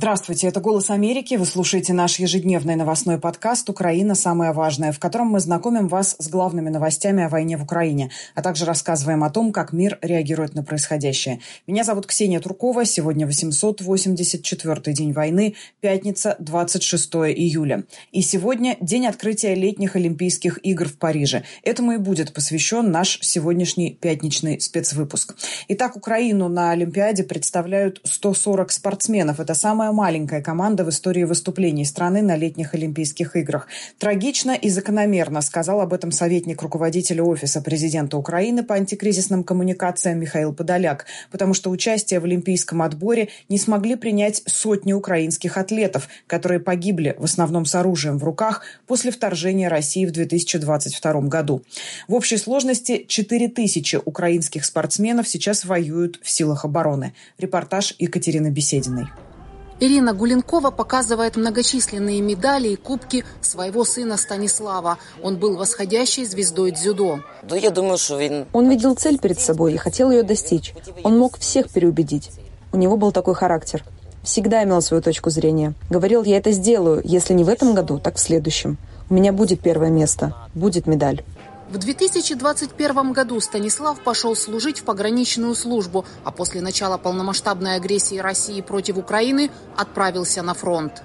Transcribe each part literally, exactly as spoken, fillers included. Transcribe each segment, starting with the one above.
Здравствуйте, это «Голос Америки». Вы слушаете наш ежедневный новостной подкаст «Украина. Самое важное», в котором мы знакомим вас с главными новостями о войне в Украине, а также рассказываем о том, как мир реагирует на происходящее. Меня зовут Ксения Туркова. Сегодня восемьсот восемьдесят четвёртый день войны, пятница, двадцать шестое июля. И сегодня день открытия летних Олимпийских игр в Париже. Этому и будет посвящен наш сегодняшний пятничный спецвыпуск. Итак, Украину на Олимпиаде представляют сто сорок спортсменов. Это самое Самая маленькая команда в истории выступлений страны на летних Олимпийских играх. Трагично и закономерно, сказал об этом советник руководителя Офиса президента Украины по антикризисным коммуникациям Михаил Подоляк, потому что участие в олимпийском отборе не смогли принять сотни украинских атлетов, которые погибли в основном с оружием в руках после вторжения России в две тысячи двадцать втором году. В общей сложности четыре тысячи украинских спортсменов сейчас воюют в силах обороны. Репортаж Екатерины Бесединой. Ирина Гуленкова показывает многочисленные медали и кубки своего сына Станислава. Он был восходящей звездой дзюдо. Он видел цель перед собой и хотел ее достичь. Он мог всех переубедить. У него был такой характер. Всегда имел свою точку зрения. Говорил, я это сделаю, если не в этом году, так в следующем. У меня будет первое место, будет медаль. В две тысячи двадцать первом году Станислав пошел служить в пограничную службу, а после начала полномасштабной агрессии России против Украины отправился на фронт.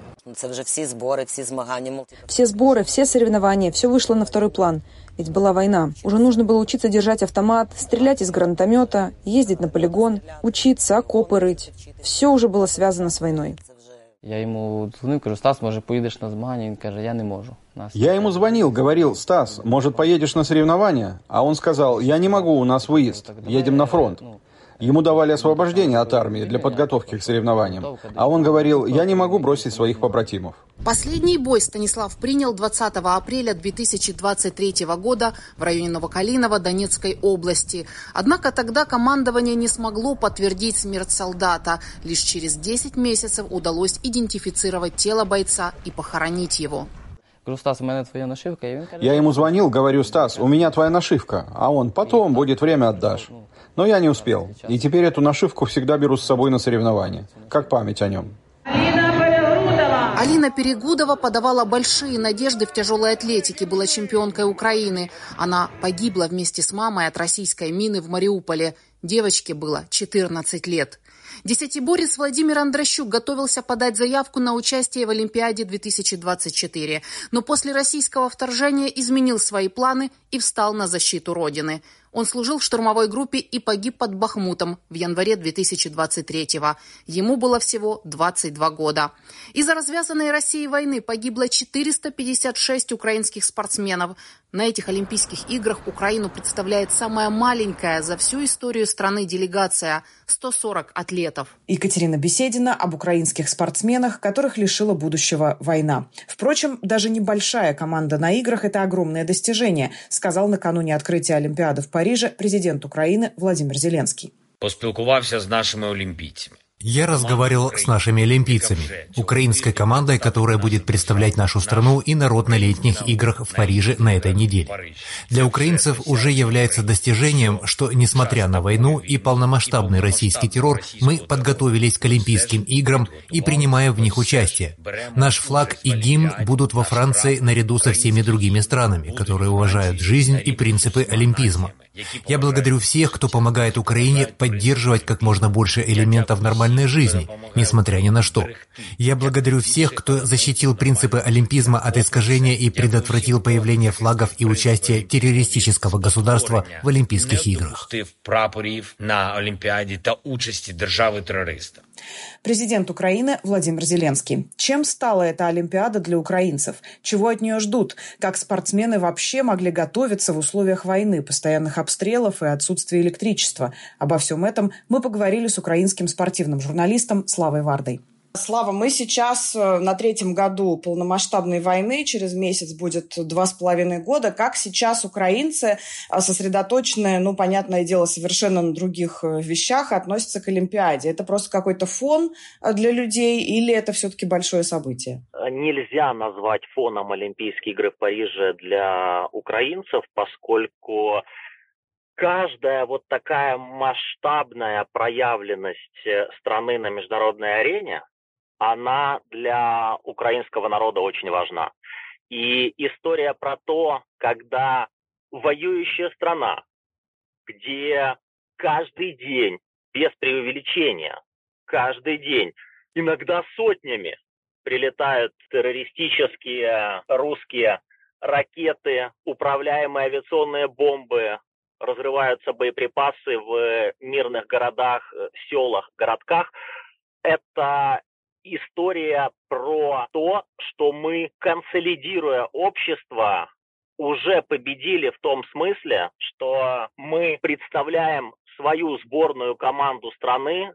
Все сборы, все соревнования, все вышло на второй план. Ведь была война. Уже нужно было учиться держать автомат, стрелять из гранатомета, ездить на полигон, учиться, окопы рыть. Все уже было связано с войной. Я ему звонил, говорю, Стас, может, поедешь на змагання? Он говорит, я не могу. Я ему звонил, говорил, Стас, может, поедешь на соревнования? А он сказал, я не могу, у нас выезд, едем на фронт. Ему давали освобождение от армии для подготовки к соревнованиям. А он говорил, я не могу бросить своих побратимов. Последний бой Станислав принял двадцатого апреля две тысячи двадцать третьего года в районе Новокалиново Донецкой области. Однако тогда командование не смогло подтвердить смерть солдата. Лишь через десять месяцев удалось идентифицировать тело бойца и похоронить его. Я ему звонил, говорю, Стас, у меня твоя нашивка. А он, потом, будет время, отдашь. Но я не успел. И теперь эту нашивку всегда беру с собой на соревнования. Как память о нем. Алина Перегудова подавала большие надежды в тяжелой атлетике, была чемпионкой Украины. Она погибла вместе с мамой от российской мины в Мариуполе. Девочке было четырнадцать лет. Десятиборец Владимир Андрощук готовился подать заявку на участие в Олимпиаде две тысячи двадцать четыре, но после российского вторжения изменил свои планы и встал на защиту Родины. Он служил в штурмовой группе и погиб под Бахмутом в январе две тысячи двадцать третьего. Ему было всего двадцать два года. Из-за развязанной Россией войны погибло четыреста пятьдесят шесть украинских спортсменов. На этих Олимпийских играх Украину представляет самая маленькая за всю историю страны делегация – сто сорок атлетов. Екатерина Беседина об украинских спортсменах, которых лишила будущего война. Впрочем, даже небольшая команда на играх – это огромное достижение, сказал накануне открытия Олимпиады в Париже президент Украины Владимир Зеленский. Поспілкувався з нашими олімпійцями. Я разговаривал с нашими олимпийцами, украинской командой, которая будет представлять нашу страну и народ на летних играх в Париже на этой неделе. Для украинцев уже является достижением, что, несмотря на войну и полномасштабный российский террор, мы подготовились к Олимпийским играм и принимаем в них участие. Наш флаг и гимн будут во Франции наряду со всеми другими странами, которые уважают жизнь и принципы олимпизма. Я благодарю всех, кто помогает Украине поддерживать как можно больше элементов нормальной жизни, несмотря ни на что. Я благодарю всех, кто защитил принципы олимпизма от искажения и предотвратил появление флагов и участие террористического государства в Олимпийских играх. Президент Украины Владимир Зеленский. Чем стала эта Олимпиада для украинцев? Чего от нее ждут? Как спортсмены вообще могли готовиться в условиях войны, постоянных обстрелов и отсутствия электричества? Обо всем этом мы поговорили с украинским спортивным журналистом Славой Вардой. Слава, мы сейчас на третьем году полномасштабной войны, через месяц будет два с половиной года. Как сейчас украинцы, сосредоточенные, ну, понятное дело, совершенно на других вещах, относятся к Олимпиаде? Это просто какой-то фон для людей или это все-таки большое событие? Нельзя назвать фоном Олимпийские игры в Париже для украинцев, поскольку каждая вот такая масштабная проявленность страны на международной арене, она для украинского народа очень важна. И история про то, когда воюющая страна, где каждый день, без преувеличения, каждый день, иногда сотнями прилетают террористические русские ракеты, управляемые авиационные бомбы, разрываются боеприпасы в мирных городах, селах, городках. Это история про то, что мы, консолидируя общество, уже победили в том смысле, что мы представляем свою сборную команду страны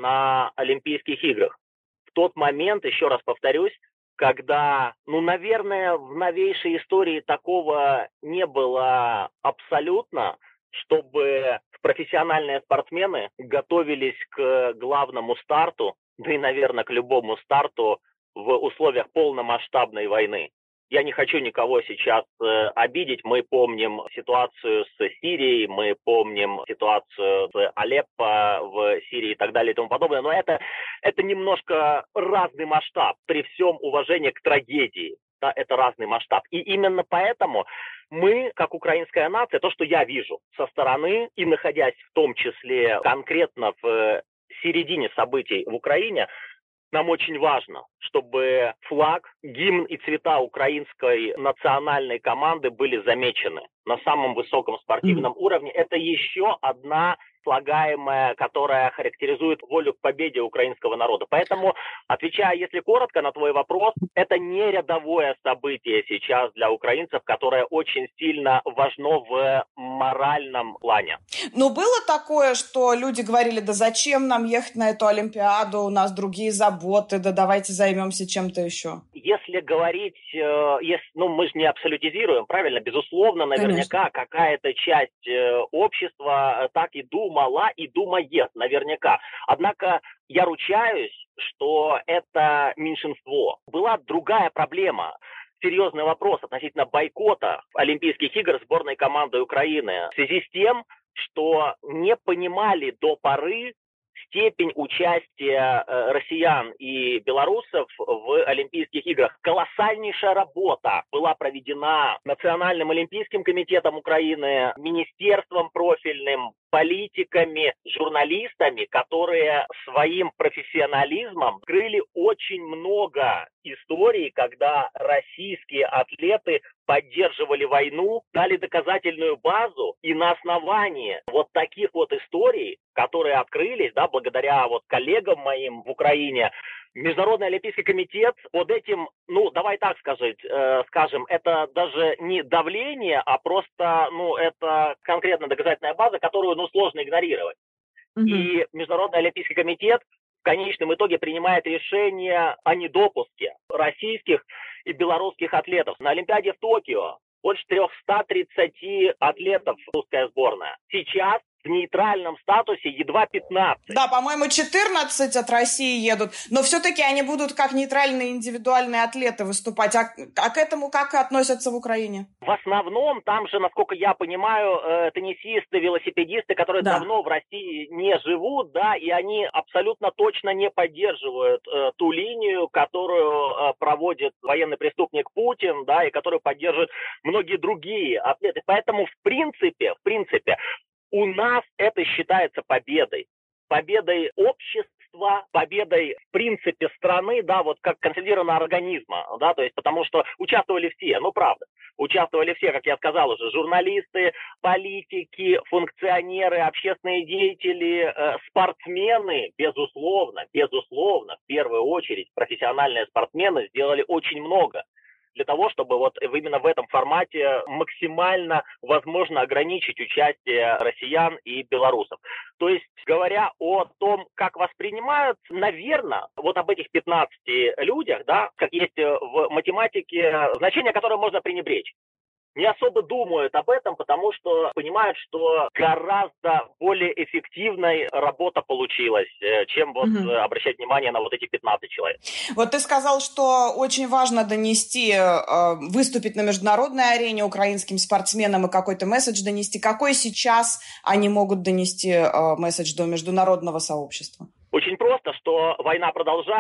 на Олимпийских играх. В тот момент, еще раз повторюсь, когда, ну, наверное, в новейшей истории такого не было абсолютно, чтобы профессиональные спортсмены готовились к главному старту, да и, наверное, к любому старту в условиях полномасштабной войны. Я не хочу никого сейчас э, обидеть. Мы помним ситуацию с Сирией, мы помним ситуацию с Алеппо в Сирии и так далее и тому подобное. Но это, это немножко разный масштаб при всем уважении к трагедии. Да, это разный масштаб. И именно поэтому мы, как украинская нация, то, что я вижу со стороны, и находясь в том числе конкретно в середине событий в Украине, нам очень важно, чтобы флаг, гимн и цвета украинской национальной команды были замечены на самом высоком спортивном уровне. Это еще одна слагаемая, которая характеризует волю к победе украинского народа. Поэтому, отвечая, если коротко на твой вопрос, это не рядовое событие сейчас для украинцев, которое очень сильно важно в моральном плане. Но было такое, что люди говорили, да зачем нам ехать на эту Олимпиаду, у нас другие заботы, да давайте займемся чем-то еще. Если говорить, э, если, ну мы же не абсолютизируем, правильно? Безусловно, наверняка Конечно. Какая-то часть э, общества так и думала, и думает наверняка. Однако я ручаюсь, что это меньшинство. Была другая проблема. Серьезный вопрос относительно бойкота Олимпийских игр сборной команды Украины в связи с тем, что не понимали до поры степень участия э, россиян и белорусов в Олимпийских играх. Колоссальнейшая работа была проведена Национальным олимпийским комитетом Украины, министерством профильным, политиками, журналистами, которые своим профессионализмом открыли очень много историй, когда российские атлеты поддерживали войну, дали доказательную базу, и на основании вот таких вот историй, которые открылись, да, благодаря вот коллегам моим в Украине, Международный олимпийский комитет под этим, ну, давай так сказать, э, скажем, это даже не давление, а просто, ну, это конкретно доказательная база, которую, ну, сложно игнорировать. Mm-hmm. И Международный олимпийский комитет в конечном итоге принимает решение о недопуске российских и белорусских атлетов. На Олимпиаде в Токио больше триста тридцать атлетов русская сборная. Сейчас в нейтральном статусе едва пятнадцать. Да, по-моему, четырнадцать от России едут. Но все-таки они будут как нейтральные индивидуальные атлеты выступать. А, а к этому как относятся в Украине? В основном там же, насколько я понимаю, э, теннисисты, велосипедисты, которые да. давно в России не живут, да, и они абсолютно точно не поддерживают э, ту линию, которую э, проводит военный преступник Путин, да, и которую поддерживают многие другие атлеты. Поэтому, в принципе, в принципе, у нас это считается победой. Победой общества, победой, в принципе, страны, да, вот как консолидированного организма, да, то есть потому что участвовали все, ну, правда, участвовали все, как я сказал уже, журналисты, политики, функционеры, общественные деятели, э, спортсмены, безусловно, безусловно, в первую очередь, профессиональные спортсмены сделали очень много для того, чтобы вот именно в этом формате максимально возможно ограничить участие россиян и белорусов. То есть, говоря о том, как воспринимают, наверное, вот об этих пятнадцати людях, да, как есть в математике значение, которое можно пренебречь. Не особо думают об этом, потому что понимают, что гораздо более эффективной работа получилась, чем вот mm-hmm. обращать внимание на вот эти пятнадцать человек. Вот ты сказал, что очень важно донести, выступить на международной арене украинским спортсменам и какой-то месседж донести. Какой сейчас они могут донести месседж до международного сообщества? Очень просто, что война продолжается.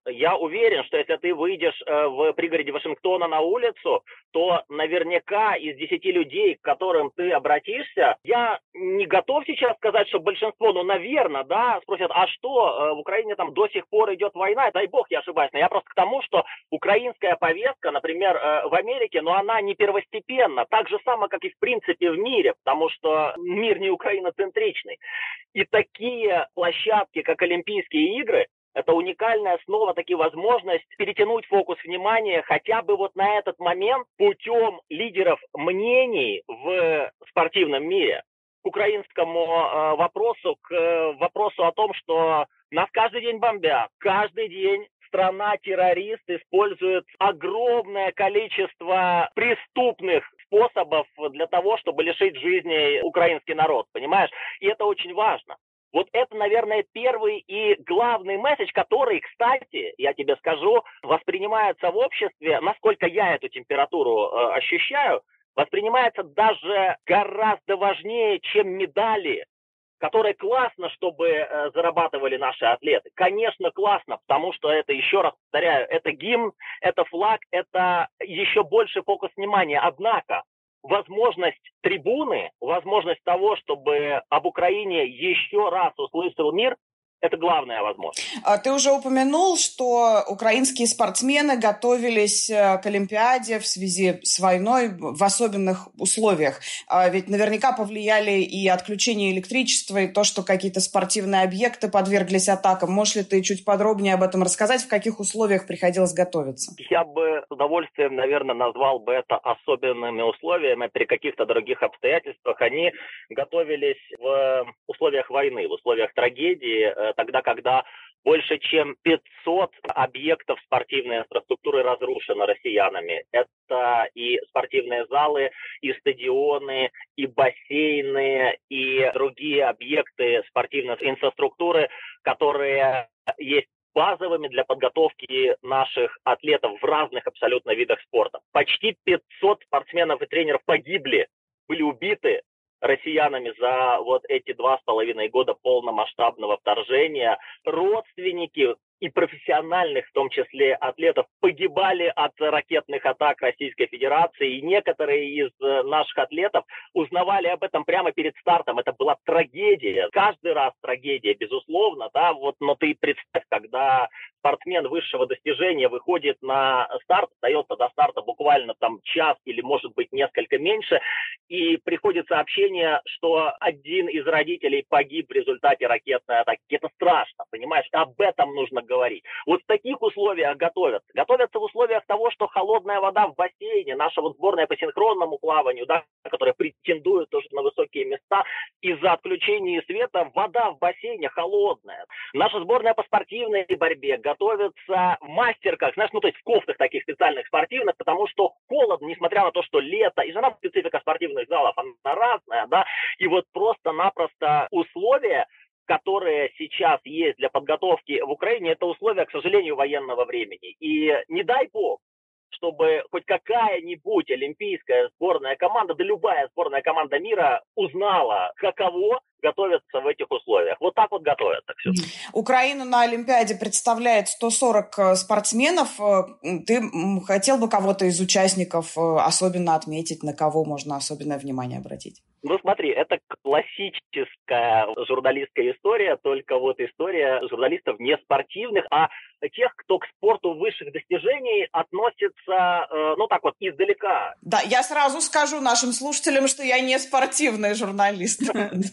я уверен, что если ты выйдешь в пригороде Вашингтона на улицу, то наверняка из десяти людей, к которым ты обратишься, я не готов сейчас сказать, что большинство, ну, наверное, да, спросят, а что, в Украине там до сих пор идет война? Дай бог, я ошибаюсь. Но я просто к тому, что украинская повестка, например, в Америке, но она не первостепенна. Так же самое, как и в принципе в мире, потому что мир не украиноцентричный. И такие площадки, как Олимпийские игры, это уникальная снова-таки возможность перетянуть фокус внимания хотя бы вот на этот момент путем лидеров мнений в спортивном мире к украинскому э, вопросу, к э, вопросу о том, что нас каждый день бомбят, каждый день страна-террорист использует огромное количество преступных способов для того, чтобы лишить жизни украинский народ, понимаешь? И это очень важно. Вот это, наверное, первый и главный месседж, который, кстати, я тебе скажу, воспринимается в обществе, насколько я эту температуру э, ощущаю, воспринимается даже гораздо важнее, чем медали, которые классно, чтобы э, зарабатывали наши атлеты. Конечно, классно, потому что это, еще раз повторяю, это гимн, это флаг, это еще больше фокус внимания. Однако возможность трибуны, возможность того, чтобы об Украине еще раз услышал мир, это главная возможность. Ты уже упомянул, что украинские спортсмены готовились к Олимпиаде в связи с войной в особенных условиях. Ведь наверняка повлияли и отключение электричества, и то, что какие-то спортивные объекты подверглись атакам. Можешь ли ты чуть подробнее об этом рассказать, в каких условиях приходилось готовиться? Я бы с удовольствием, наверное, назвал бы это особенными условиями. При каких-то других обстоятельствах они готовились в условиях войны, в условиях трагедии, тогда, когда больше чем пятьсот объектов спортивной инфраструктуры разрушено россиянами. Это и спортивные залы, и стадионы, и бассейны, и другие объекты спортивной инфраструктуры, которые есть базовыми для подготовки наших атлетов в разных абсолютно видах спорта. Почти пятьсот спортсменов и тренеров погибли, были убиты россиянами за вот эти два с половиной года полномасштабного вторжения. Родственники и профессиональных, в том числе атлетов, погибали от ракетных атак Российской Федерации. И некоторые из наших атлетов узнавали об этом прямо перед стартом. Это была трагедия. Каждый раз трагедия, безусловно, да, вот, но ты представь, когда спортсмен высшего достижения выходит на старт, остается до старта буквально там час или, может быть, несколько меньше, и приходит сообщение, что один из родителей погиб в результате ракетной атаки. Это страшно, понимаешь? Об этом нужно говорить. Вот в таких условиях готовятся. Готовятся в условиях того, что холодная вода в бассейне, наша вот сборная по синхронному плаванию, да, которая претендует тоже на высокие места, из-за отключения света вода в бассейне холодная. Наша сборная по спортивной борьбе готовится в мастерках, знаешь, ну то есть в кофтах таких специальных спортивных, потому что холодно, несмотря на то, что лето, и жена специфика спортивных залов, она разная, да, и вот просто-напросто условия, которые сейчас есть для подготовки в Украине, это условия, к сожалению, военного времени. И не дай бог, чтобы хоть какая-нибудь олимпийская сборная команда, да любая сборная команда мира узнала, каково готовятся в этих условиях. Вот так вот готовятся. Все. Украину на Олимпиаде представляет сто сорок спортсменов. Ты хотел бы кого-то из участников особенно отметить, на кого можно особенное внимание обратить? Ну смотри, это классическая журналистская история, только вот история журналистов не спортивных, а тех, кто к спорту высших достижений относится, э, ну так вот, издалека. Да, я сразу скажу нашим слушателям, что я не спортивный журналист.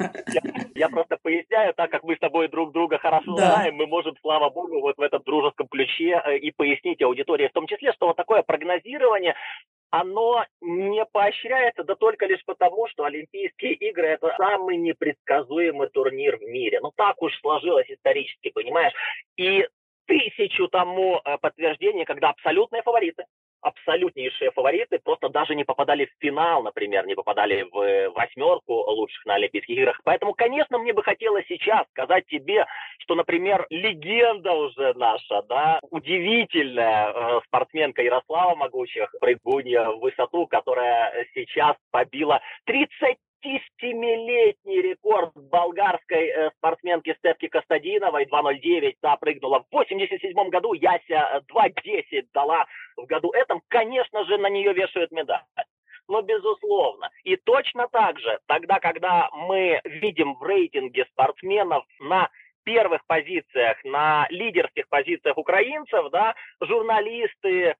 Я просто поясняю, так как мы с тобой друг друга хорошо знаем, мы можем, слава богу, вот в этом дружеском ключе и пояснить аудитории, в том числе, что вот такое прогнозирование, оно не поощряется, да только лишь потому, что Олимпийские игры – это самый непредсказуемый турнир в мире. Ну так уж сложилось исторически, понимаешь? И тысячу тому подтверждений, когда абсолютные фавориты, абсолютнейшие фавориты просто даже не попадали в финал, например, не попадали в восьмерку лучших на Олимпийских играх. Поэтому, конечно, мне бы хотелось сейчас сказать тебе, что, например, легенда уже наша, да, удивительная э, спортсменка Ярослава Могучих, прыгунья в высоту, которая сейчас побила тридцать двадцатисемилетний рекорд болгарской э, спортсменки Стефки Костадиновой, два ноль девять, та прыгнула в восемьдесят седьмом году, Яся два десять дала в году этом, конечно же, на нее вешают медаль. Но безусловно. И точно так же, тогда, когда мы видим в рейтинге спортсменов на первых позициях, на лидерских позициях украинцев, да, журналисты,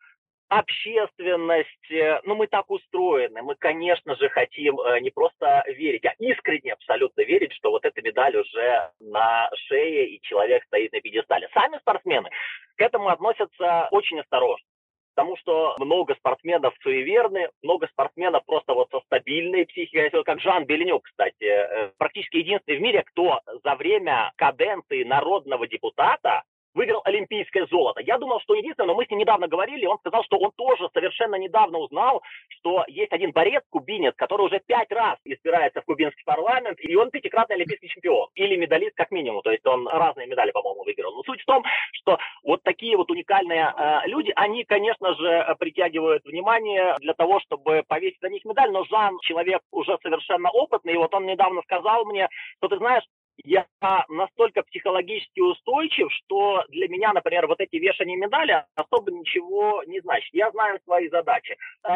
общественность, ну мы так устроены, мы, конечно же, хотим не просто верить, а искренне абсолютно верить, что вот эта медаль уже на шее и человек стоит на пьедестале. Сами спортсмены к этому относятся очень осторожно. Потому что много спортсменов суеверны, много спортсменов просто вот со стабильной психикой, как Жан Беленюк, кстати, практически единственный в мире, кто за время каденции народного депутата выиграл олимпийское золото. Я думал, что единственное, но мы с ним недавно говорили, он сказал, что он тоже совершенно недавно узнал, что есть один борец, кубинец, который уже пять раз избирается в кубинский парламент, и он пятикратный олимпийский чемпион. Или медалист как минимум, то есть он разные медали, по-моему, выиграл. Но суть в том, что вот такие вот уникальные э, люди, они, конечно же, притягивают внимание для того, чтобы повесить на них медаль, но Жан человек уже совершенно опытный, и вот он недавно сказал мне, что ты знаешь, я настолько психологически устойчив, что для меня, например, вот эти вешания медали особо ничего не значит. Я знаю свои задачи.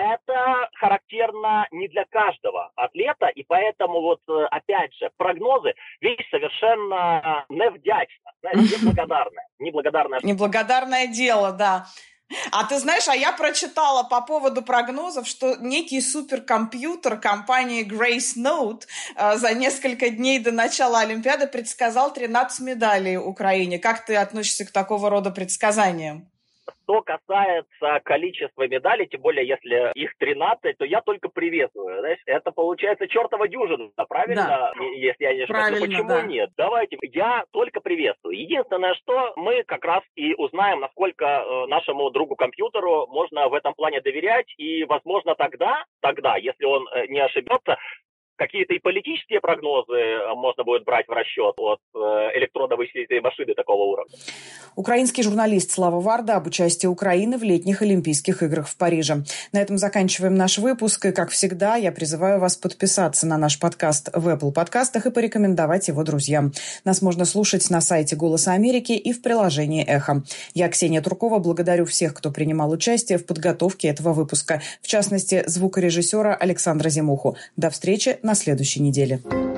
Это характерно не для каждого атлета, и поэтому вот, опять же, прогнозы — вещь совершенно невдячна, неблагодарная. Неблагодарная. Неблагодарное дело, да. А ты знаешь, а я прочитала по поводу прогнозов, что некий суперкомпьютер компании Grace Note э, за несколько дней до начала Олимпиады предсказал тринадцать медалей Украине. Как ты относишься к такого рода предсказаниям? Что касается количества медалей, тем более если их тринадцать, то я только приветствую. Знаешь, это получается чертова дюжина, правильно? Да. Если я не ошибаюсь. Но почему да. нет? Давайте, я только приветствую. Единственное, что мы как раз и узнаем, насколько нашему другу-компьютеру можно в этом плане доверять, и, возможно, тогда, тогда, если он не ошибется, какие-то и политические прогнозы можно будет брать в расчет от электронно-вычислительной машины такого уровня. Украинский журналист Слава Варда об участии Украины в летних Олимпийских играх в Париже. На этом заканчиваем наш выпуск. И, как всегда, я призываю вас подписаться на наш подкаст в Apple подкастах и порекомендовать его друзьям. Нас можно слушать на сайте «Голоса Америки» и в приложении «Эхо». Я, Ксения Туркова, благодарю всех, кто принимал участие в подготовке этого выпуска. В частности, звукорежиссера Александра Зимуху. До встречи на следующей неделе.